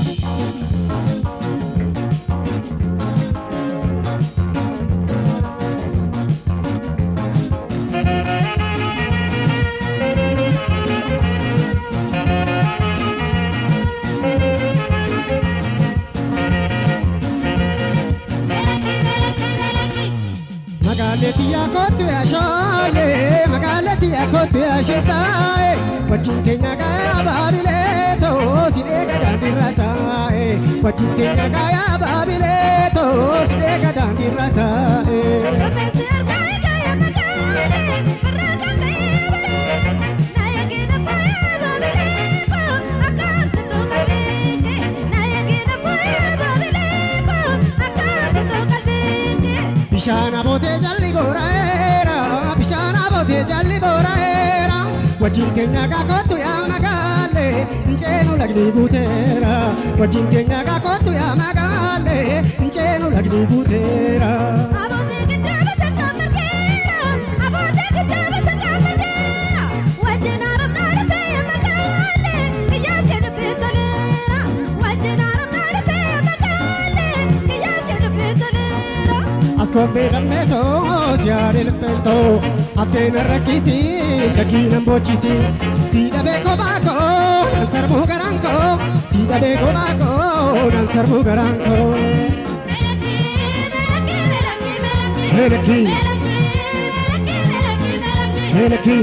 Magaleti ya kotu ya shoye, magaleti ya kotu ya shitae, wajintenya gaya babileto, sidega dandiratae, wajintenya gaya babileto, sidega dandiratae. Professor gaya gaya magale, baraka gaya bare, nayagina paya babileto, akam sato kalbeke, nayagina paya babileto, akam sato kalbeke. Bishana bote jalli boraera, bishana bote jalli boraera, wajin kenya ga kotu ya magale, injenu lagni gutera, wajin kenya ga kotu ya magale, injenu lagni gutera. Abote kitaba saka markera, abote kitaba saka markera, wajin aram nara pe magale, kiya kena petolera, wajin aram nara pe magale, kiya kena petolera. Ascolti dal metro, siare il pento, appena racchisi, cachina bocisi, si da beco baco, non servo garanco, si da beco baco, non servo garanco. Melaki, Melaki,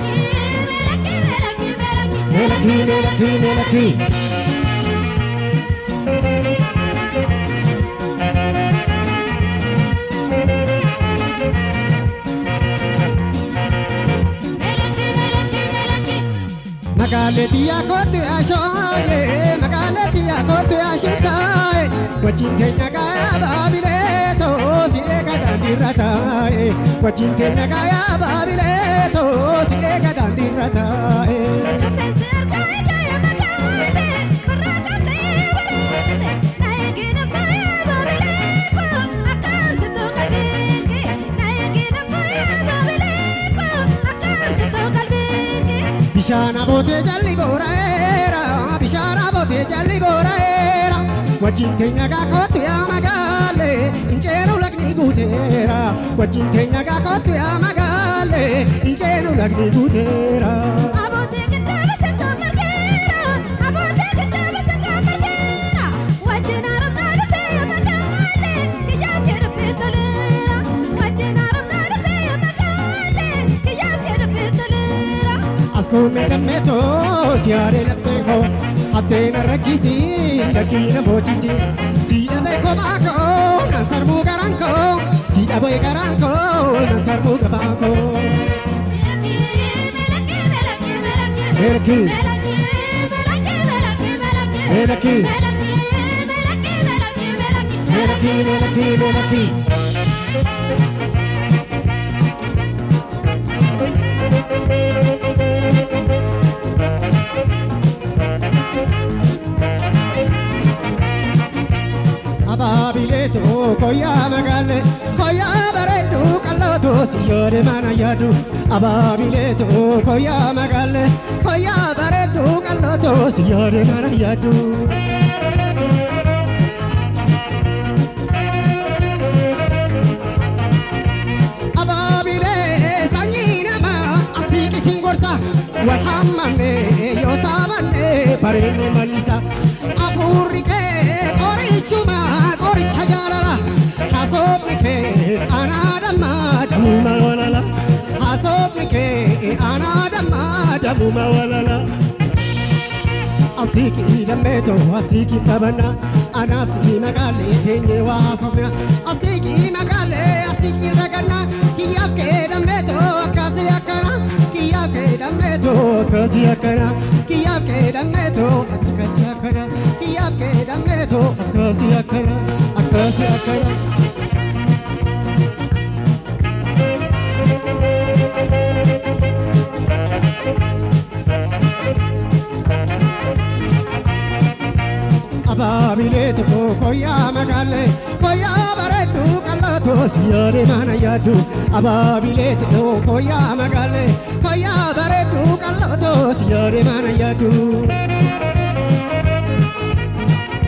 Melaki, Melaki, Melaki. Magaleti ya kotu ya shoye, magaleti ya kotu ya shitae, wajin kenya gaya babileto, sidega dandiratae, wajin kenya gaya babileto, sidega dandiratae. Professor gaya gaya magale, baraka gaya bare, nayagina paya babileto, akam sato kalbeke, nayagina paya babileto, akam sato kalbeke. Bishana bote jalli boraera, bishana bote jalli boraera, wajin kenya ga kotu ya magale, injenu lagni gutera, wajin kenya ga kotu ya magale, injenu lagni gutera. Abote kitaba saka markera, abote kitaba saka markera, wajin aram nara pe magale, kiya kena petolera, wajin aram nara pe magale, kiya kena petolera. Ascolme dal metro, siare il pego, appena racchisi, cachina bocisi, si da beco baco, non servo garanco, si da boi garanco, non servo gabanco. Melaki, Melaki, Melaki, Melaki, Melaki. Ababileto koya magale, koya baretu kaloto signore manayadu. Ababileto koya magale, koya baretu kaloto signore manayadu. Ababile sanyina ma asiki singorsa, walhamane yotabane parene malisa. Apurike korichuma koricha jalala, hasobike anadama damuma walala, hasobike anadama damuma walala. Asiki dameto asiki tabana, anafsi magale tenye wasofna, asiki magale asiki ragana, kiyafke dameto akasi akana, kiyafke dameto akasi akana, kiyafke dameto akasi akana, kiyafke dameto akasi akana, akasi akana. Ababileto koya magale, koya baretu kaloto signore manayadu. Ababileto koya magale, koya baretu kaloto signore manayadu.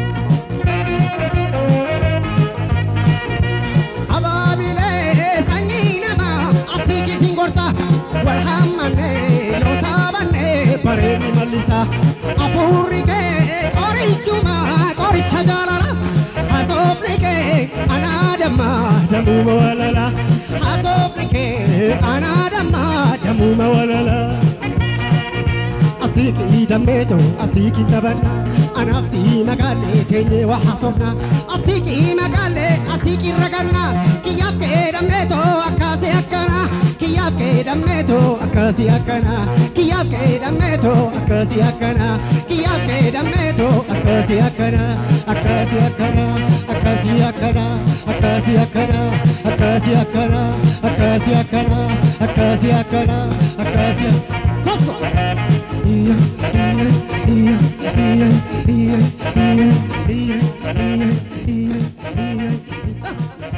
دمو موللا حاسوبك أنا دمو موللا أصيكي دميتو أصيكي تبنا أنا نفسي مقالي تيجي وحصفنا أصيكي مقالي أصيكي رقلنا كياب دميتو أكاسي أكنا كياب دميتو أكاسي أكنا كياب دميتو أكاسي أكنا كياب دميتو أكاسي أكنا أكاسي أكنا أكاسي أكنا أكاسي أكنا أكاسي أكنا أكاسي أكنا أكاسي أكنا أكاسي صص Yeah.